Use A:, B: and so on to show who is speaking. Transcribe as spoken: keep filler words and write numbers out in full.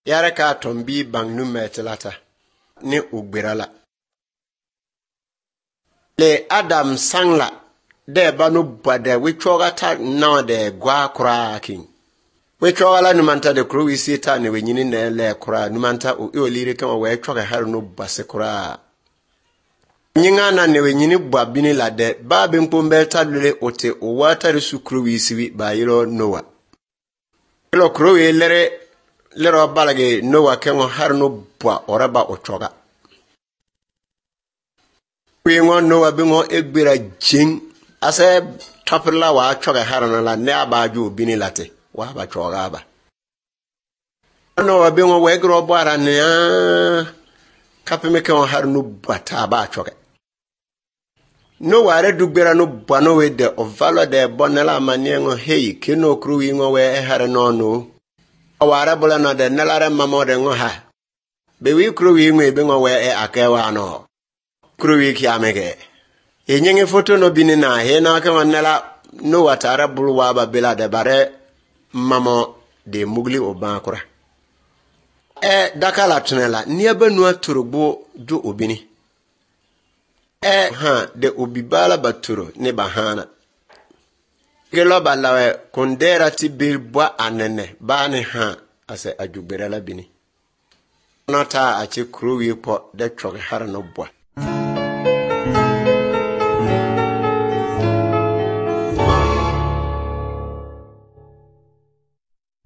A: Yare ka tombi bang nu metelata ni ugbirala. Le Adam sangla de banu bade wichogata na de gwa kura king. Wichogala numanta de kru wisita ne wenyini ne le kura numanta o olire kan we choga haru no base kura. Nyinga na ne wenyini bwa bini la de ba be mpombelta lule ote o wata resu kru wisiwi ba yiro Noah. Lo kru we lere lero balage Noah kengo haru no bwa oraba ochoga. Wingo Noah bingo egbira jing ase topla wa choga haru na la ne abaju bini late wa ba choga ba. Noah bingo we gro bwara ne kapime kengo haru no bata ba choga. No ware dugbera no bano we de ovalo de bonela maniengo hei kino kruwi ngo we hare no no awara bola no de nelare mamo de ngo ha be wi kruwi ngo be ngo we e akewa no kruwi ki amege e nyenge foto no bini na he na ka wanela no watara bulu wa ba bela de bare mamo de mugli obankura e dakala tunela niebe no turugbo ju obini e ha de obibala baturo ne bahana gelo balawe kondera ti bilbwa anene bani ha ase ajugbera la bini nota achi kruwi po de chog har no bwa